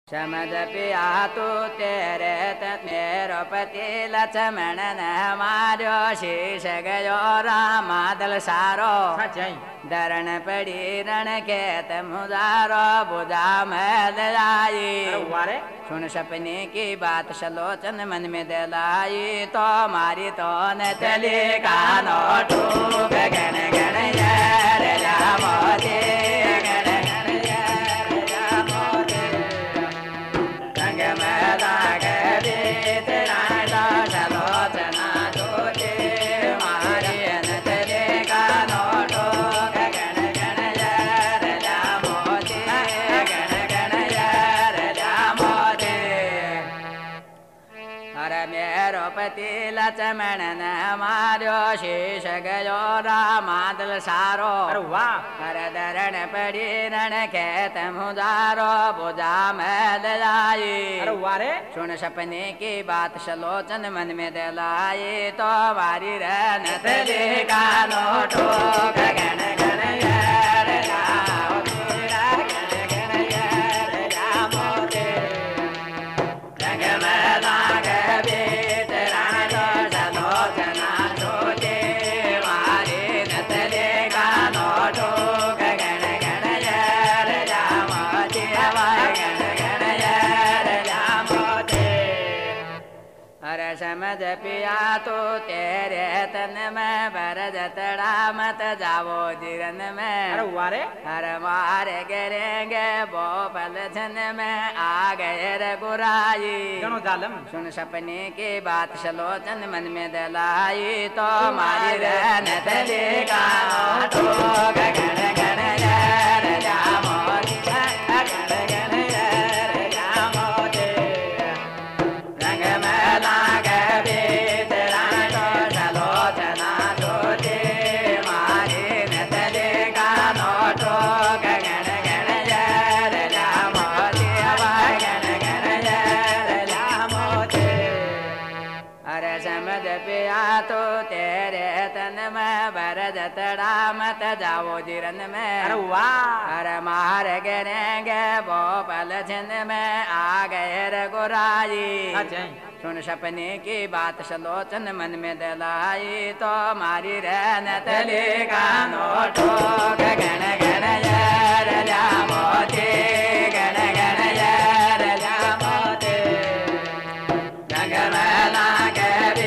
समझ पिया तू तेरे मेरो पति लक्ष्मण ने मारो शीश गयो रामादल सारो दरण पड़ी रण खेत मुदारो बुझा महल आई सुन सपने की बात सलोचन मन में दिलाई तो मारी तो न चली कानो ठूक गण गण यार रामोदे लक्ष्मण ने मारो शीश गयो रामादल सारो हर दरण पड़ी रण खेत मुदारो बुझा महल आई सुन सपने की बात सलोचन मन में दिलाई तो मारी रन तले कानो ठोक गण गण यार राम तेरा गण गण यार राम दे रंग में लागे समझ पिया तो तेरे तन में भर जतड़ा मत जावो जिरन में हर मार गिरेंगे वो पल छन में आ गए रघुराई सुन सपने की बात सलोचन मन में दिलाई तो मारी रन तले का ठोक गण गण यार राम गण गण यार राम दे रंग में लागे तो तेरे तन में भर जतड़ा मत जाओ जिरन में हर मार गिरेंगे वो पल छिन में आ गए रघुराई सुन सपने की बात सलोचन मन में दिलाई तो मारी रन तले कानो ठोक गण गण यार रामो दे गण गण यार रामो दे रंग में लागे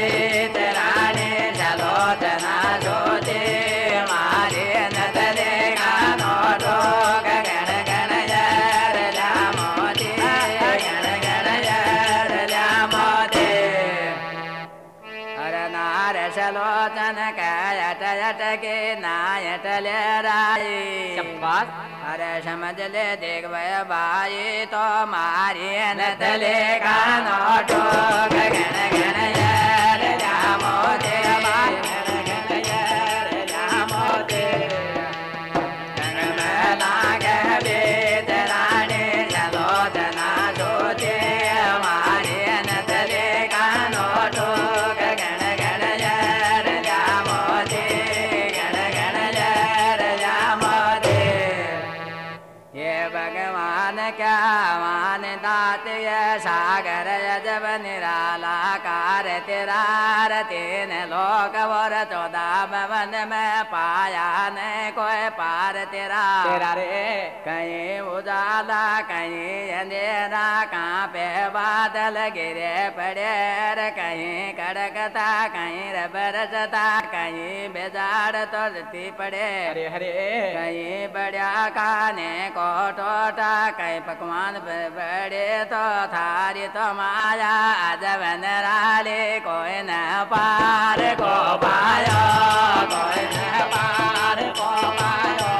सलोचन कयट यट के नायट ले राई अरे समझ ले देख भाई तो मारी न तले कानो ठोक गण गण यार रामो दे गण गण यार रामो दे रंग में लागे बेत रानी सलोचना सोचे मारी न तले कानो ठोक क्या मान दात सागर जब निराला कार तेरा तीन लोक वर 14 भवन में पाया न कोई पार तेरा रे कहीं उजाला कहीं अंधेरा कहाँ पे बादल गिरे पड़े कहीं कड़कता कहीं बरसता कहीं बेजार तोड़ती पड़े कहीं बढ़िया खाने को टोटा कहीं पकवान बड़े तो थारी तो माया जब नराले कोई न पार को पायो कोई न पार को पायो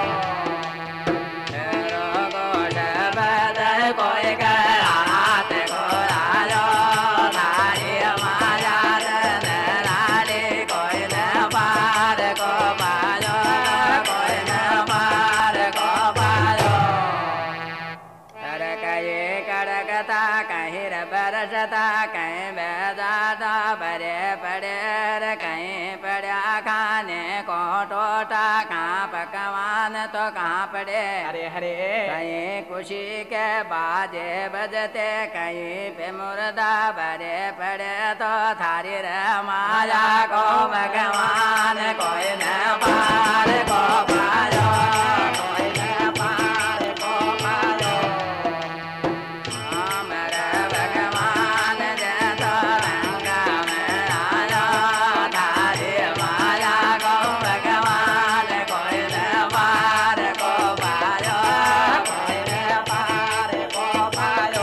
कोई करात को आयो थारी माया नराले कोई न पार को पायो कोई न पार को पायो कड़कता कहीं बरसता कहीं बेदाता बरे पड़े कहीं पड़ा खाने को टोटा कहाँ पकवान तो कहाँ पड़े हरे हरे कहीं खुशी के बाजे बजते कहीं पे मुर्दा बरे पड़े तो थारी माया को भगवान कोई न पार को पायो कोई न पार को पायो हमारा भगवान जैसा रंगा में आया थारी माया को भगवान कोई न पार को पायो कोई न पार को पायो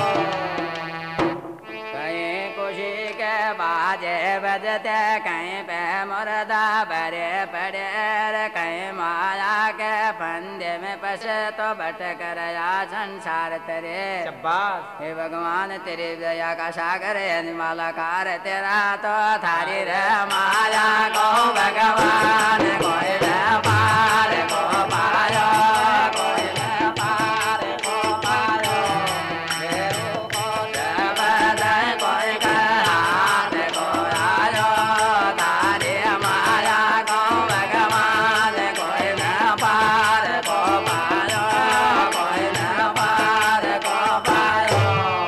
कहीं खुशी के बाजे बजते कहीं पे मुर्दा बरे पड़े कहीं माया के फंदे में फंसे तो भटक रहा संसार तेरे शाबाश हे भगवान तेरी दया का सागर है मालाकार तेरा तो थारी रे माया को भगवान कोई न पार को पायो कोई न पार को पायो मेरू को जबद कोई करात को आयो थारी माया को भगवान कोई न पार को पायो कोई न पार को पायो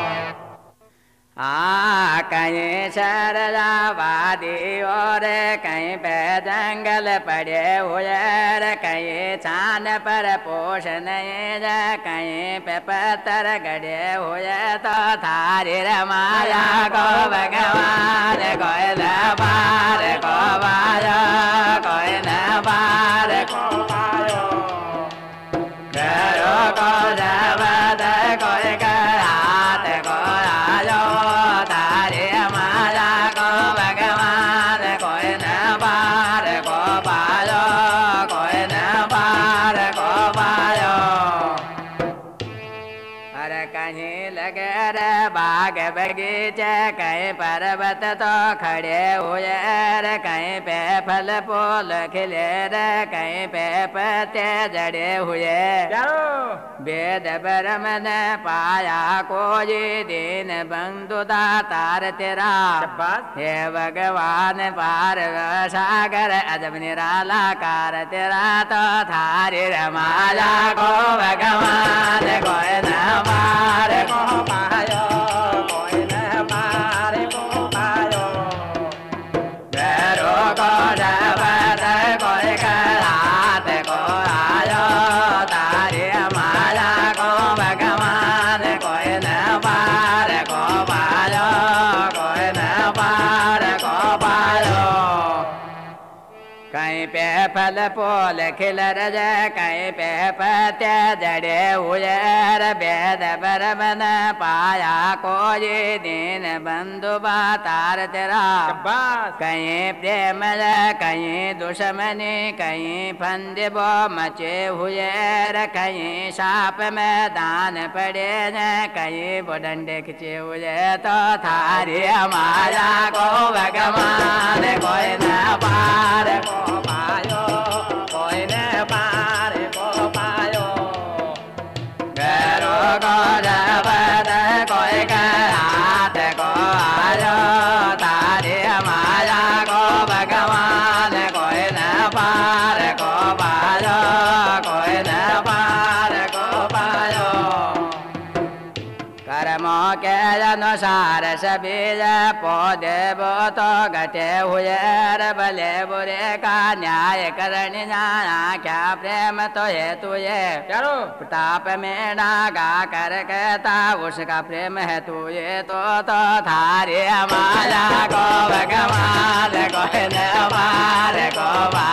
कहीं शरदाबादी और कहीं पे जंगल पड़े हुए कहीं छान पर पोष नहीं कहीं पे पत्थर गड़े हुए तो थारी माया को भगवान कोई न पार को पायो कोई न पार को पायो घरों को जबद कोई करात को आयो तारे माया को भगवान कोई न पार को पायो कोई न पार को पायो अरे कहीं लगे रे बाग बगीचे कहीं पर्वत तो खड़े हुए रे कहीं पे फल फूल खिले रे कहीं पे पत्ते जड़े हुए वेद ब्रह्म ने पाया कोई दीन बंधु दातार तेरा हे भगवान पार सागर अजब निराला कार तेरा तो थारी माया को भगवान कोई न पार को पायो कोई न पार को पायो घरों को जबद कोई करात को आयो तारी माया को भगवान कोई न पार को पायो कोई न पार को पायो कहीं पे फल फूल खिल रजे कहीं पे पत्ते जड़े हुए वेद ब्रह्म ने पाया कोई दीन बंधु बातार तेरा कहीं प्रेम कहीं दुश्मनी कहीं फंद वो मचे हुए कहीं साप में दान पड़े कहीं वो डंडे खिंचे हुए तो थारी माया को भगवान कोई न पार को पायो कोई न पार को पायो घरों को जबद कोई करात को आयो तारी माया को भगवान कोई न पार को पायो कोई न पार को पायो कर्मों के अनुसार सभी पौधे वो तो घटे हुए भले बुरे का न्याय करनी जाना क्या प्रेम तो है तुझे प्रताप में डागा कर कहता उसका प्रेम है तुझे तो थारी माया को भगवान कोई न पार को